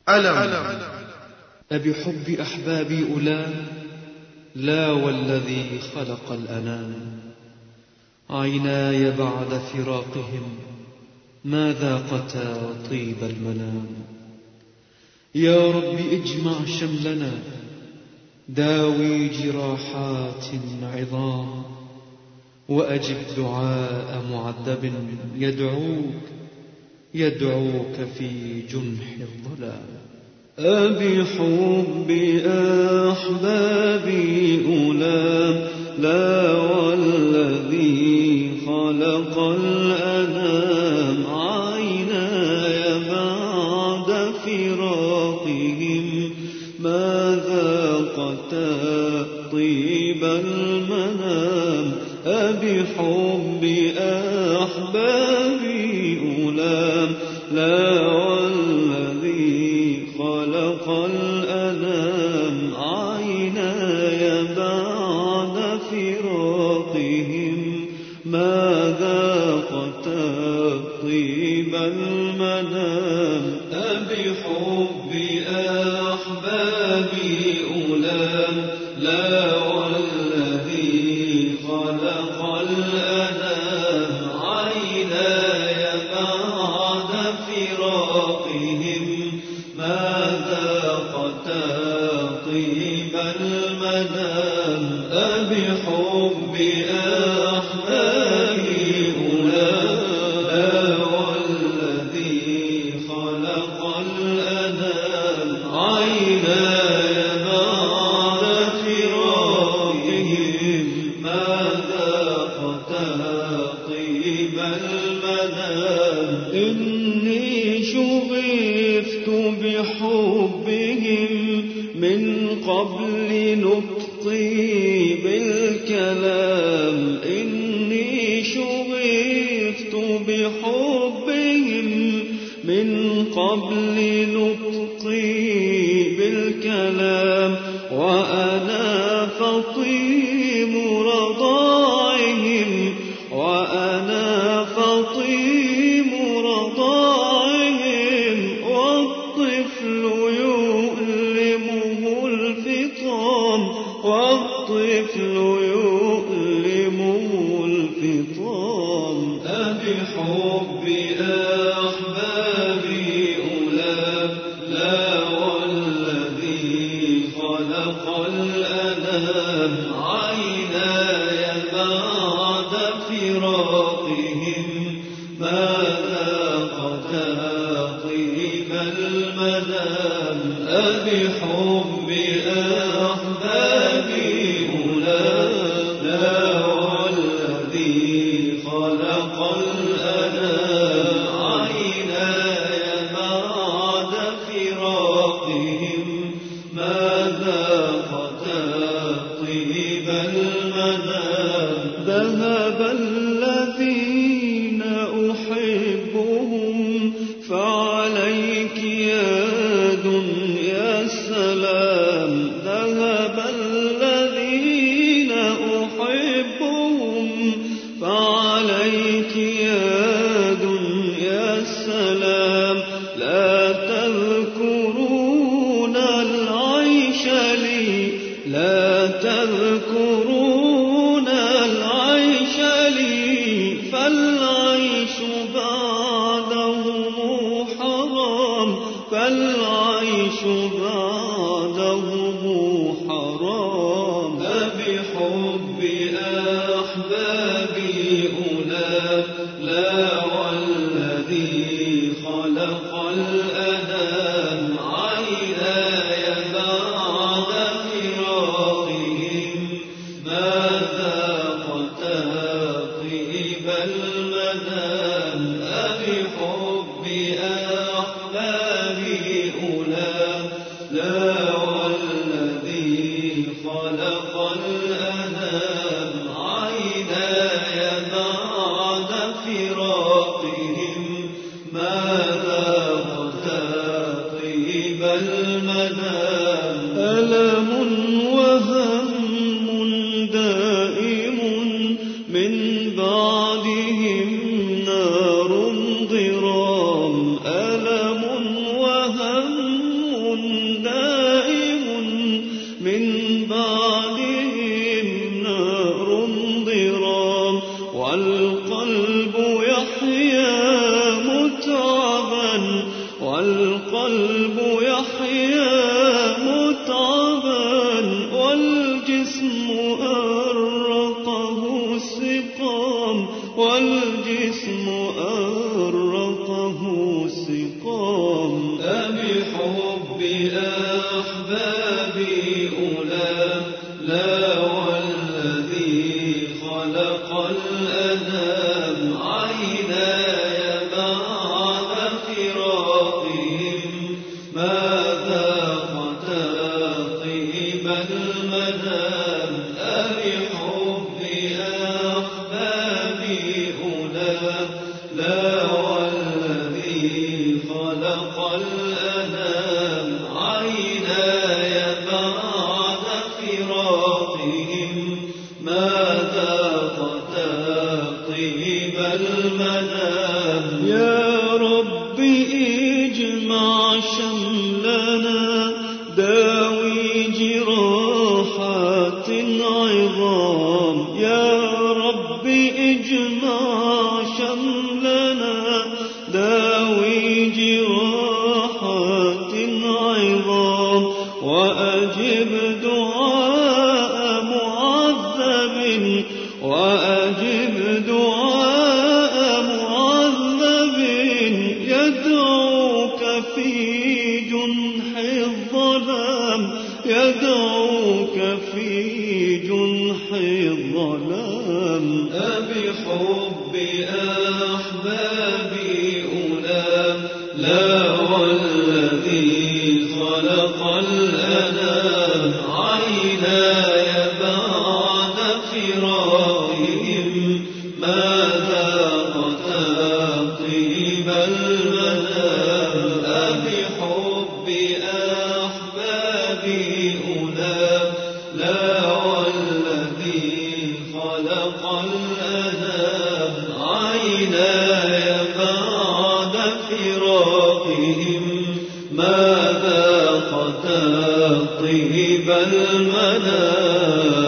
ألم أبحب أحبابي أولى لا والذي خلق الأنام. عيناي بعد فراقهم ما ذاقتا طيب المنام. يا رب اجمع شملنا داوي جراحات عظام، وأجب دعاء معذب يدعوك في جنح الظلام. أبحب أحبابي أولى لا والذي خلق الأنام. عيناي بعد فراقهم ما ذاقتا طيب المنام. أبحب أحبابي أولى لا والذي خلق الأنام. عيناي بعد فراقهم ما ذاقتا طيب المنام. أبحب أحبابي أولى لا والذي خلق الأنام. عيناي بعد فراقهم ما ذاقتا طيب المنام. أبحب أحبابي أولى لا والذي خلق الأنام. عيناي بعد فراقهم ما ذاقتا طيب المنام. إني شغفت بحبهم من قبل نطقي بالكلام. إني شغفت بحبهم من قبل نطقي بالكلام. وأنا فطيم رضاعهم وأنا فطيم رضاعهم. والطفل يؤلمه الفطام والطفل يؤلمه الفطام. أبحب أحبابي أولى لا والذي خلق الأنام. عيناي بعد فراقهم ما ذاقتا طيب المنام. أبحب أحبابي أولى لا والذي خلق الأنام. عيناي بعد فراقهم ما ذاقتا طيب المنام. ذهب الذين أحبهم فعليك يا دنيا السلام. ذهب الذين أحبهم فعليك يا دنيا السلام. لا تذكرون العيش لي لا تذكرون العيش لي. فالعيش بعده حرام فالعيش بعده حرام. أبحب أحبابي أولى لا والذي خلق الأنام. عيناي بعد فراقهم ما ذاقتا طيب المنام. أبحب أحبابي أولى لا والذي خلق الأنام. عيناي بعد فراقهم ما ذاقتا طيب المنام. ألم وهم دائم من بعدهم نار ضرام. ألم وهم والقلب يحيا متعبا والجسم أرقه سقام والجسم أرقه سقام أبحب أحبابي أولى لا والذي خلق الأنام عيناي بعد فراقهم ماذا قتا طيب المنام أبحب أحبابي أولى لا والذي خلق الأنام عيناي بعد فراقهم ماذا قتا طيب المنام يا رب اجمع شملنا داوي جراحات عظام يا رب اجمع شملنا داوي جراحات عظام وأجب دعاء معذب وأجب دعاء معذب يدعوك في جنح الظلام يدعوك في جنح الظلام أبحب أحبابي أولى لا والذي خلق الأنام عيناي بعد فراقهم ماذا قتا طيب المنام أبحب أحبابي أولى لا والذي خلق الأنام عيناي بعد فراقهم ماذا قتا طيب المنام